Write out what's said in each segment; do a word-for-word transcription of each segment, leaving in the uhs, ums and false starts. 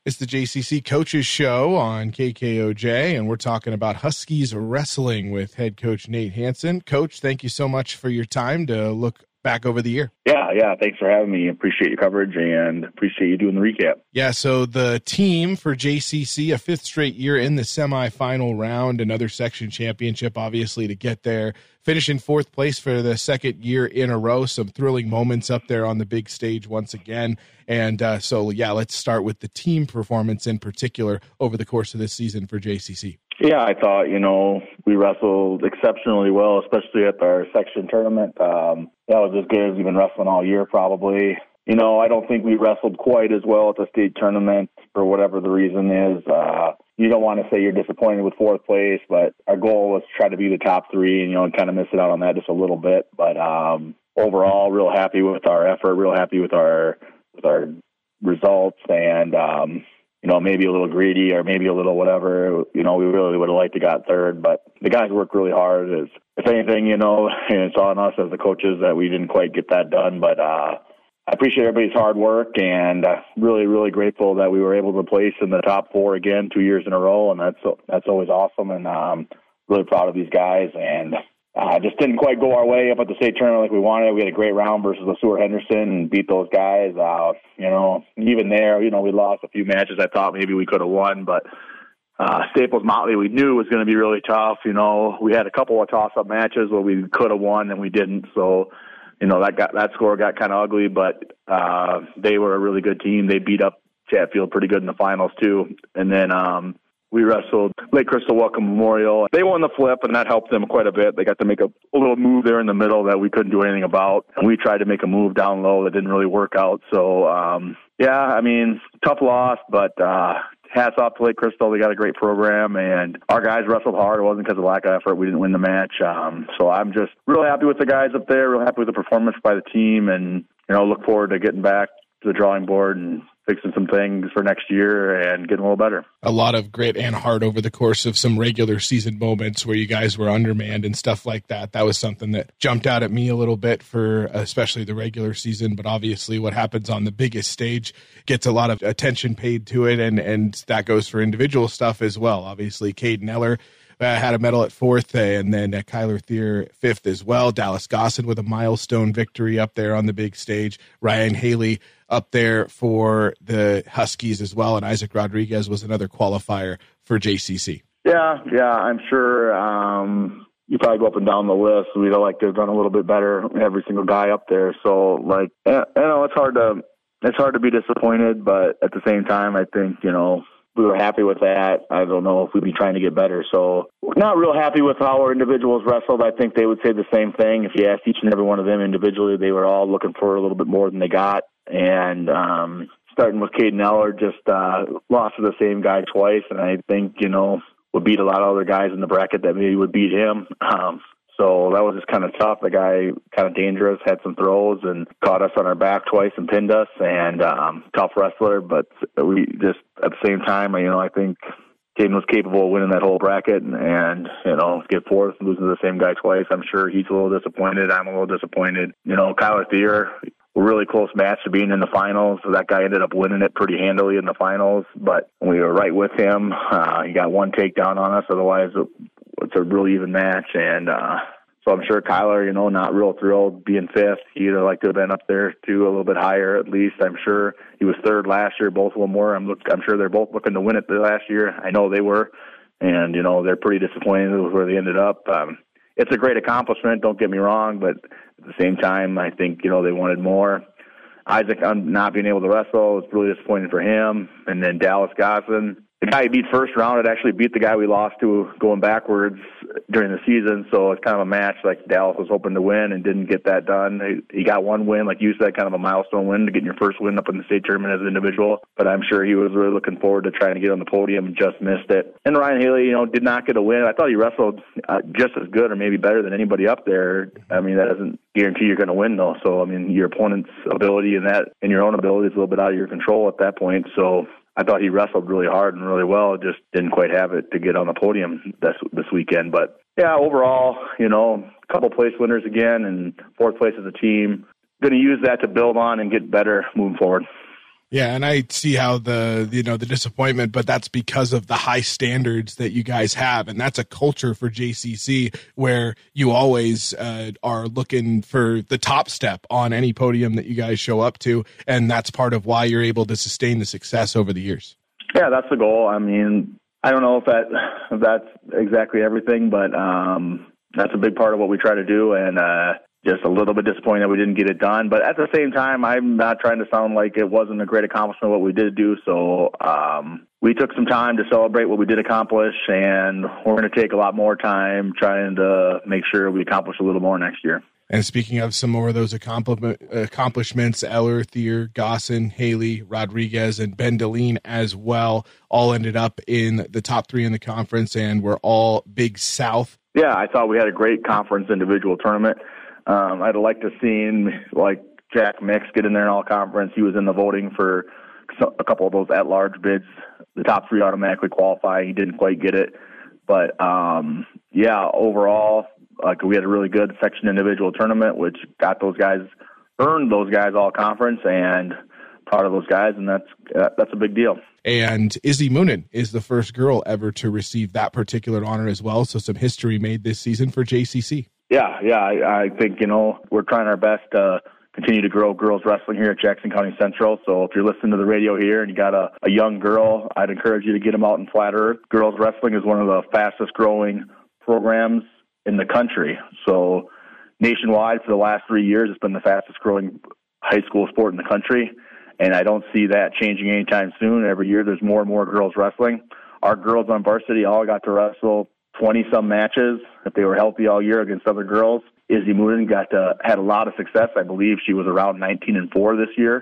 It's the J C C Coaches Show on K K O J, and we're talking about Huskies wrestling with head coach Nate Hansen. Coach, thank you so much for your time to look back over the year. Yeah, yeah. Thanks for having me. Appreciate your coverage and appreciate you doing the recap. Yeah, so the team for J C C, a fifth straight year in the semifinal round, another section championship, obviously, to get there. Finish in fourth place for the second year in a row. Some thrilling moments up there on the big stage once again. And uh, so, yeah, let's start with the team performance in particular over the course of this season for J C C. Yeah, I thought, you know, we wrestled exceptionally well, especially at our section tournament. Um, that was as good as we've been wrestling all year, probably. You know, I don't think we wrestled quite as well at the state tournament for whatever the reason is. Uh, you don't want to say you're disappointed with fourth place, but our goal was to try to be the top three and, you know, and kind of miss it out on that just a little bit. But um, overall, real happy with our effort, real happy with our with our results, and um, you know, maybe a little greedy or maybe a little whatever. You know, we really would have liked to got third, but the guys worked really hard. As if anything, you know, and it's on us as the coaches that we didn't quite get that done. But uh, I appreciate everybody's hard work, and uh, really, really grateful that we were able to place in the top four again two years in a row, and that's that's always awesome. And um, really proud of these guys, and. Uh, just didn't quite go our way up at the state tournament like we wanted. We had a great round versus the Seward Henderson and beat those guys. Uh, you know, even there, you know, we lost a few matches I thought maybe we could have won, but uh, Staples Motley we knew was going to be really tough. You know, we had a couple of toss-up matches where we could have won and we didn't. So, you know, that got that score got kind of ugly, but uh, they were a really good team. They beat up Chatfield pretty good in the finals too. And then, um, we wrestled Lake Crystal Welcome Memorial. They won the flip, and that helped them quite a bit. They got to make a, a little move there in the middle that we couldn't do anything about. And we tried to make a move down low that didn't really work out. So, um, yeah, I mean, tough loss, but uh, hats off to Lake Crystal. They got a great program, and our guys wrestled hard. It wasn't because of lack of effort. We didn't win the match. Um, so I'm just real happy with the guys up there, real happy with the performance by the team, and, you know, look forward to getting back to the drawing board and fixing some things for next year and getting a little better. A lot of grit and heart over the course of some regular season moments where you guys were undermanned and stuff like that. That was something that jumped out at me a little bit for especially the regular season, but obviously what happens on the biggest stage gets a lot of attention paid to it, and, and that goes for individual stuff as well. Obviously, Caden Eller Uh, had a medal at fourth, uh, and then uh, Kyler Thier fifth as well. Dallas Gosson with a milestone victory up there on the big stage. Ryan Haley up there for the Huskies as well, and Isaac Rodriguez was another qualifier for J C C. Yeah, yeah, I'm sure um, you probably go up and down the list. We'd like to have done a little bit better, every single guy up there. So, like, you know, it's hard to it's hard to be disappointed, but at the same time, I think, you know, we were happy with that. I don't know if we'd be trying to get better. So we're not real happy with how our individuals wrestled. I think they would say the same thing. If you asked each and every one of them individually, they were all looking for a little bit more than they got. And um, starting with Caden Eller, just uh, lost to the same guy twice. And I think, you know, would beat a lot of other guys in the bracket that maybe would beat him. Um, So that was just kind of tough. The guy kind of dangerous, had some throws and caught us on our back twice and pinned us, and um, tough wrestler. But we just, at the same time, you know, I think Caden was capable of winning that whole bracket and, and, you know, get fourth, losing to the same guy twice. I'm sure he's a little disappointed. I'm a little disappointed. You know, Kyler Thier, a really close match to being in the finals. So that guy ended up winning it pretty handily in the finals, but we were right with him. Uh, he got one takedown on us. Otherwise, it's a really even match, and uh, so I'm sure Kyler, you know, not real thrilled being fifth. He'd have liked to have been up there too, a little bit higher at least. I'm sure he was third last year. Both of them were. I'm look, I'm sure they're both looking to win it the last year. I know they were, and you know they're pretty disappointed with where they ended up. Um, it's a great accomplishment. Don't get me wrong, but at the same time, I think you know they wanted more. Isaac not being able to wrestle was really disappointing for him, and then Dallas Gosson. The guy he beat first round had actually beat the guy we lost to going backwards during the season, so it's kind of a match like Dallas was hoping to win and didn't get that done. He got one win, like you said, kind of a milestone win to get your first win up in the state tournament as an individual, but I'm sure he was really looking forward to trying to get on the podium and just missed it. And Ryan Haley, you know, did not get a win. I thought he wrestled uh, just as good or maybe better than anybody up there. I mean, that doesn't guarantee you're going to win, though. So, I mean, your opponent's ability and that and your own ability is a little bit out of your control at that point. So I thought he wrestled really hard and really well, just didn't quite have it to get on the podium this this weekend. But, yeah, overall, you know, a couple place winners again and fourth place as a team. Going to use that to build on and get better moving forward. Yeah, and I see how the you know the disappointment, but that's because of the high standards that you guys have, and that's a culture for J C C where you always uh, are looking for the top step on any podium that you guys show up to, and that's part of why you're able to sustain the success over the years. Yeah, that's the goal. I mean, I don't know if that if that's exactly everything, but um, that's a big part of what we try to do, and uh, just a little bit disappointed that we didn't get it done. But at the same time, I'm not trying to sound like it wasn't a great accomplishment what we did do. So um, we took some time to celebrate what we did accomplish, and we're going to take a lot more time trying to make sure we accomplish a little more next year. And speaking of some more of those accomplishments, Eller, Thier, Gosson, Haley, Rodriguez, and Ben Deline as well all ended up in the top three in the conference, and we're all Big South. Yeah, I thought we had a great conference individual tournament. Um, I'd like to see like Jack Mix get in there in all conference. He was in the voting for a couple of those at-large bids. The top three automatically qualify. He didn't quite get it. But, um, yeah, overall, like we had a really good section individual tournament, which got those guys, earned those guys all conference, and proud of those guys, and that's uh, that's a big deal. And Izzy Moonen is the first girl ever to receive that particular honor as well, so some history made this season for J C C. Yeah, yeah, I, I think, you know, we're trying our best to continue to grow girls wrestling here at Jackson County Central. So if you're listening to the radio here and you got a, a young girl, I'd encourage you to get them out in Flat Earth. Girls wrestling is one of the fastest growing programs in the country. So nationwide for the last three years, it's been the fastest growing high school sport in the country. And I don't see that changing anytime soon. Every year there's more and more girls wrestling. Our girls on varsity all got to wrestle twenty-some matches if they were healthy all year against other girls. Izzy Moonen got to, had a lot of success. I believe she was around nineteen and four this year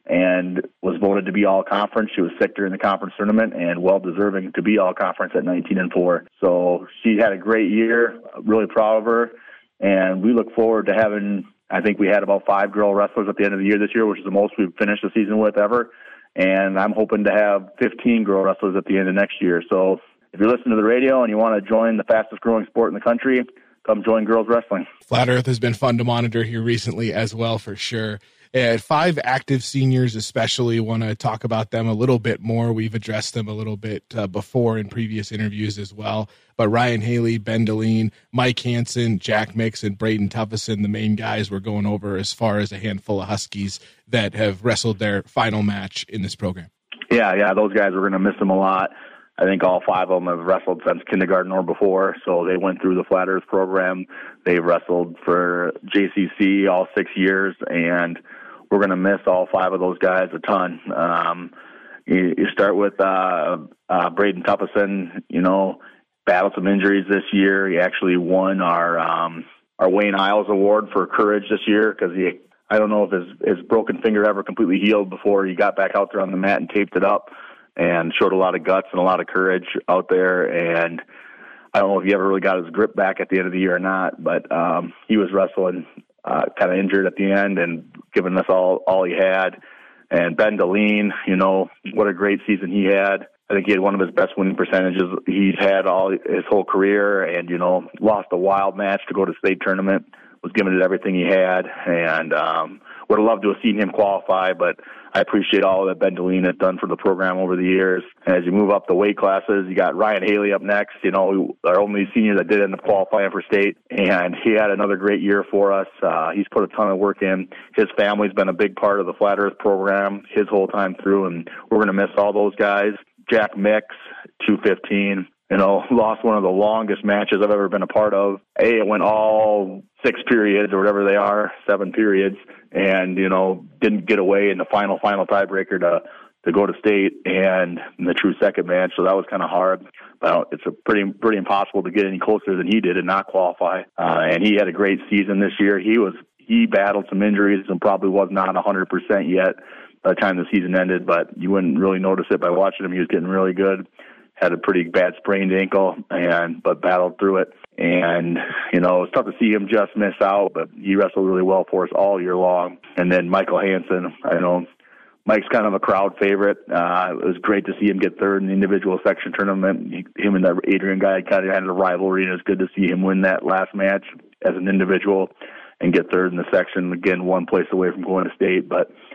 and was voted to be all-conference. She was sick during the conference tournament and well-deserving to be all-conference at nineteen and four. So she had a great year. Really proud of her. And we look forward to having, I think we had about five girl wrestlers at the end of the year this year, which is the most we've finished the season with ever. And I'm hoping to have fifteen girl wrestlers at the end of next year. So if you're listening to the radio and you want to join the fastest growing sport in the country, come join girls wrestling. Flat Earth has been fun to monitor here recently as well, for sure. And five active seniors especially, want to talk about them a little bit more. We've addressed them a little bit uh, before in previous interviews as well. But Ryan Haley, Ben Deline, Mike Hansen, Jack Mix, and Braden Tuffison, the main guys we're going over as far as a handful of Huskies that have wrestled their final match in this program. Yeah, yeah, those guys, we're going to miss them a lot. I think all five of them have wrestled since kindergarten or before, so they went through the Flat Earth program. They've wrestled for J C C all six years, and we're going to miss all five of those guys a ton. Um, you, you start with uh, uh, Braden Tuffison, you know, battled some injuries this year. He actually won our um, our Wayne Isles Award for courage this year because he, I don't know if his, his broken finger ever completely healed before he got back out there on the mat and taped it up, and showed a lot of guts and a lot of courage out there. And I don't know if he ever really got his grip back at the end of the year or not, but um, he was wrestling uh, kind of injured at the end and giving us all, all he had. And Ben Deline, you know, what a great season he had. I think he had one of his best winning percentages he's had all his whole career, and, you know, lost a wild match to go to state tournament, was giving it everything he had, and um, would have loved to have seen him qualify, but I appreciate all that Ben Deline has done for the program over the years. And as you move up the weight classes, you got Ryan Haley up next, you know, our only senior that did end up qualifying for state, and he had another great year for us. Uh, he's put a ton of work in. His family's been a big part of the Flat Earth program his whole time through, and we're going to miss all those guys. Jack Mix, two fifteen, you know, lost one of the longest matches I've ever been a part of. A, it went all six periods or whatever they are, seven periods, and, you know, didn't get away in the final, final tiebreaker to, to go to state and in the true second match. So that was kind of hard. But it's a pretty, pretty impossible to get any closer than he did and not qualify. Uh, and he had a great season this year. He was, he battled some injuries and probably was not one hundred percent yet by the time the season ended, but you wouldn't really notice it by watching him. He was getting really good. Had a pretty bad sprained ankle, and but battled through it. And, you know, it's tough to see him just miss out, but he wrestled really well for us all year long. And then Michael Hansen, I know Mike's kind of a crowd favorite. Uh, it was great to see him get third in the individual section tournament. He, him and that Adrian guy kind of had a rivalry, and it's good to see him win that last match as an individual and get third in the section. Again, one place away from going to state, but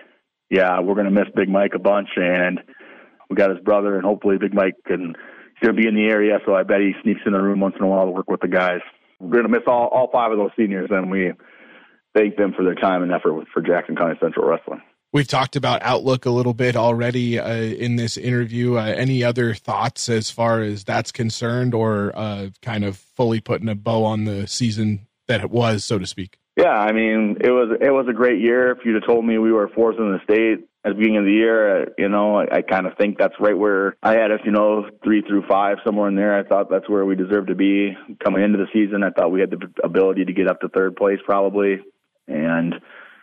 yeah, we're going to miss Big Mike a bunch, and we got his brother, and hopefully Big Mike can he's going to be in the area, so I bet he sneaks in the room once in a while to work with the guys. We're going to miss all, all five of those seniors, and we thank them for their time and effort with, for Jackson County Central Wrestling. We've talked about Outlook a little bit already uh, in this interview. Uh, any other thoughts as far as that's concerned, or uh, kind of fully putting a bow on the season that it was, so to speak? Yeah, I mean, it was it was a great year. If you'd have told me we were fourth in the state at the beginning of the year, uh, you know, I, I kind of think that's right where I had us, you know, three through five, somewhere in there. I thought that's where we deserved to be coming into the season. I thought we had the ability to get up to third place probably, and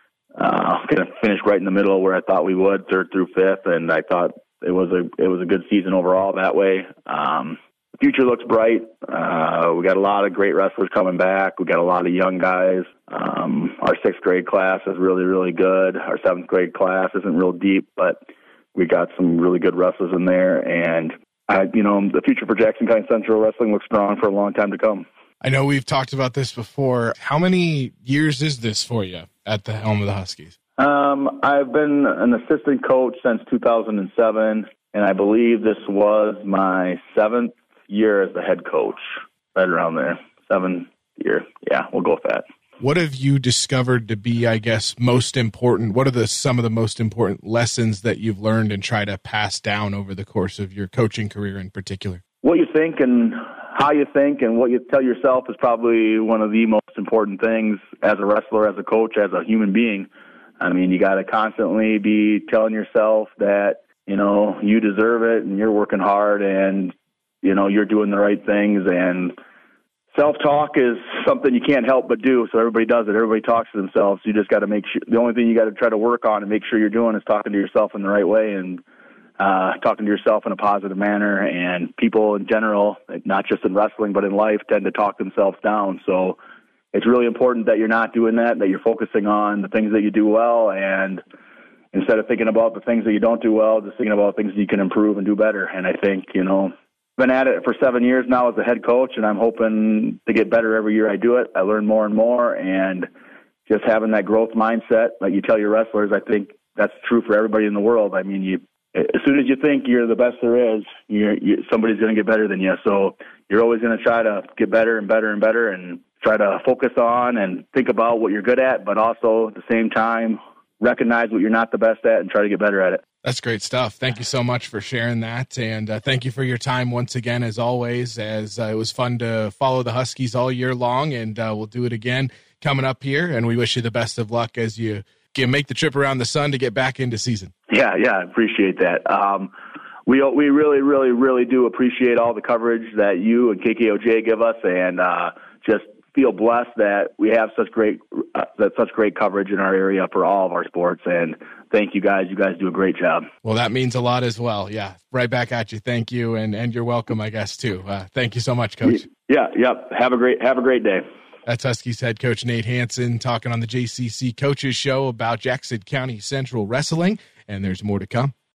Uh, kind of finished right in the middle where I thought we would, third through fifth, and I thought it was a it was a good season overall that way. Um, the future looks bright. Uh, we got a lot of great wrestlers coming back. We got a lot of young guys. Um, our sixth grade class is really really good. Our seventh grade class isn't real deep, but we got some really good wrestlers in there, and I, you know, the future for Jackson County Central Wrestling looks strong for a long time to come. I know we've talked about this before. How many years is this for you at the helm of the Huskies? Um, I've been an assistant coach since two thousand seven, and I believe this was my seventh year as the head coach, right around there. Seventh year. Yeah, we'll go with that. What have you discovered to be, I guess, most important? What are the some of the most important lessons that you've learned and try to pass down over the course of your coaching career in particular? What you think and how you think and what you tell yourself is probably one of the most important things as a wrestler, as a coach, as a human being. I mean, you got to constantly be telling yourself that, you know, you deserve it and you're working hard and, you know, you're doing the right things. And self-talk is something you can't help but do. So everybody does it. Everybody talks to themselves. You just got to make sure, the only thing you got to try to work on and make sure you're doing is talking to yourself in the right way and Uh, talking to yourself in a positive manner. And people in general, not just in wrestling, but in life, tend to talk themselves down. So it's really important that you're not doing that, that you're focusing on the things that you do well. And instead of thinking about the things that you don't do well, just thinking about things that you can improve and do better. And I think, you know, I've been at it for seven years now as a head coach, and I'm hoping to get better every year I do it. I learn more and more, and just having that growth mindset, like you tell your wrestlers, I think that's true for everybody in the world. I mean, you, as soon as you think you're the best there is, you're, you, somebody's going to get better than you. So you're always going to try to get better and better and better and try to focus on and think about what you're good at, but also at the same time, recognize what you're not the best at and try to get better at it. That's great stuff. Thank you so much for sharing that. And uh, thank you for your time once again, as always, as uh, it was fun to follow the Huskies all year long, and uh, we'll do it again coming up here. And we wish you the best of luck as you can make the trip around the sun to get back into season. Yeah, yeah, I appreciate that. Um, we we really, really, really do appreciate all the coverage that you and K K O J give us, and uh, just feel blessed that we have such great uh, that such great coverage in our area for all of our sports. And thank you guys. You guys do a great job. Well, that means a lot as well. Yeah, right back at you. Thank you, and and you're welcome, I guess, too. Uh, thank you so much, Coach. Yeah, yeah. Have a great have a great day. That's Huskies head coach Nate Hansen talking on the J C C Coaches Show about Jackson County Central Wrestling, and there's more to come.